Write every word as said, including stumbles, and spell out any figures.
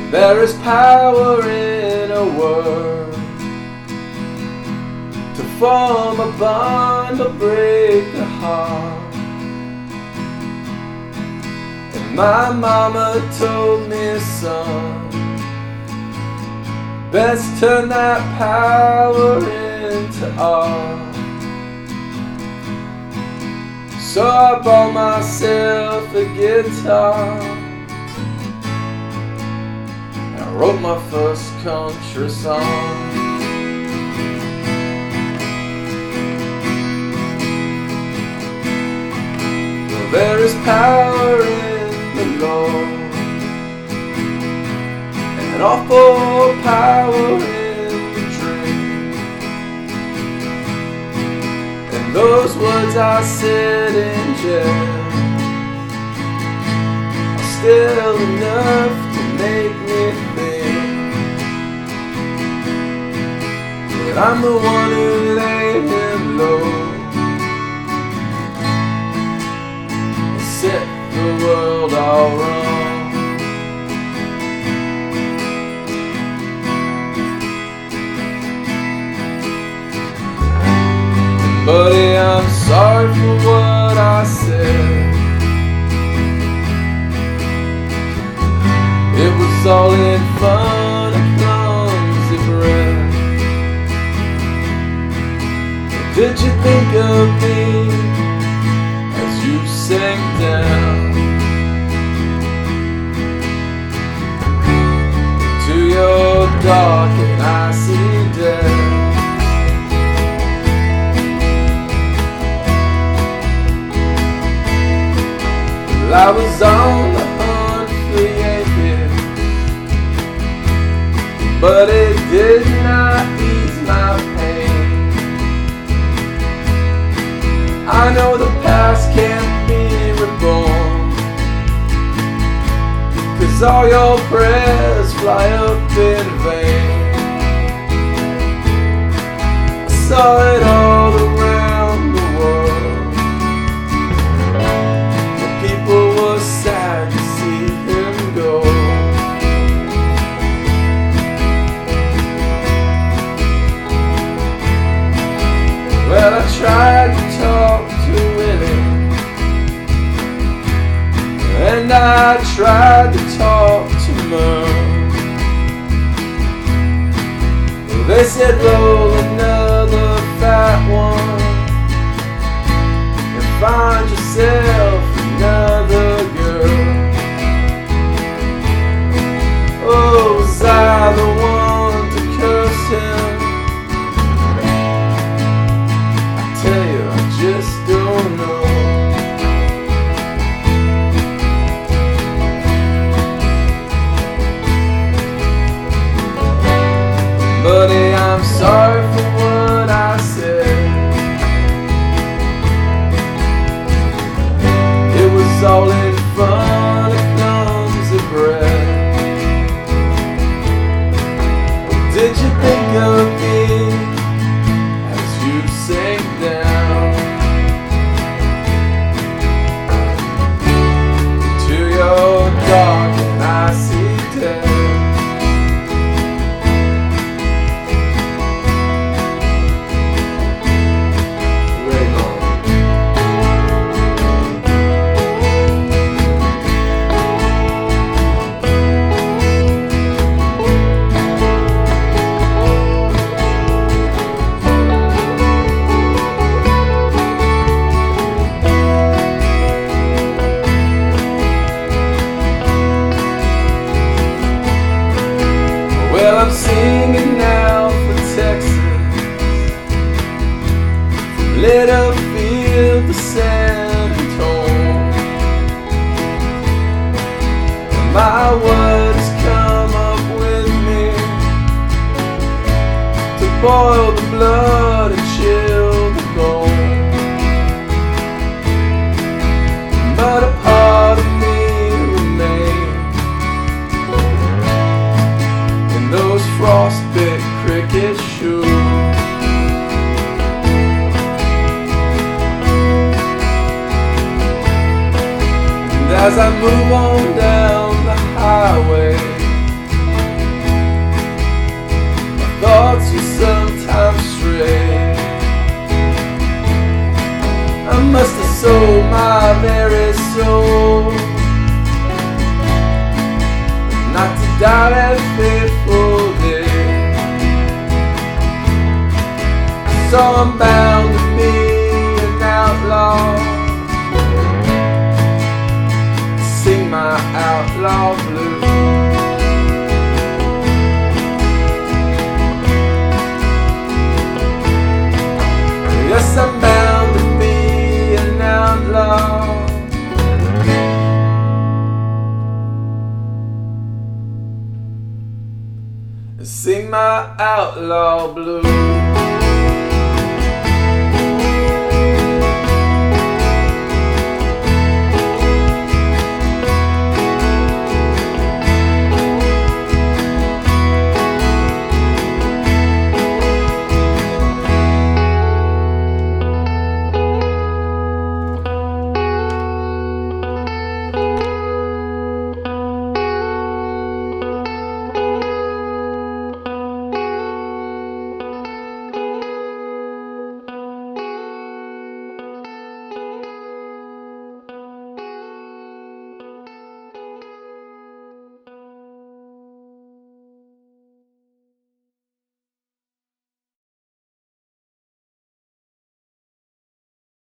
There is power in a word, to form a bond or break a heart. And my mama told me, son, best turn that power into art. So I bought myself a guitar, and I wrote my first country song. Well, there is power in the Lord, and an awful power in the dream. And those words I said in jail are still enough to make me think that I'm the one who laid him low and set the world all wrong. Buddy, I'm sorry for what I said. It was all in fun, a clumsy breath. Did you think of me as you sank down to your dark and icy death? I was on the hunt for Yankees, but it did not ease my pain. I know the past can't be reborn, 'cause all your prayers fly up in vain. I saw it all around the world. People were sad to see him go. Well, I tried to talk to Willie, and I tried to talk to Merle. They said roll another fat one and find yourself another girl. Oh, was I the one to curse him? I tell you, I just don't know. Buddy, I'm sorry for what I said. It was all in fun, it comes a breath. Did you think of me as you sank down to your dark and icy death? Well, I'm singing now for Texas, from Littlefield to San Antonio. And my words come up with me to boil the blood and chill the bone. But a part of me remains in those frostbit cricket shoes. And as I move on down the highway, die that fateful day. So I'm bound to be an outlaw, sing my outlaw blues. Yes, I'm bound to be an outlaw, sing my outlaw blues.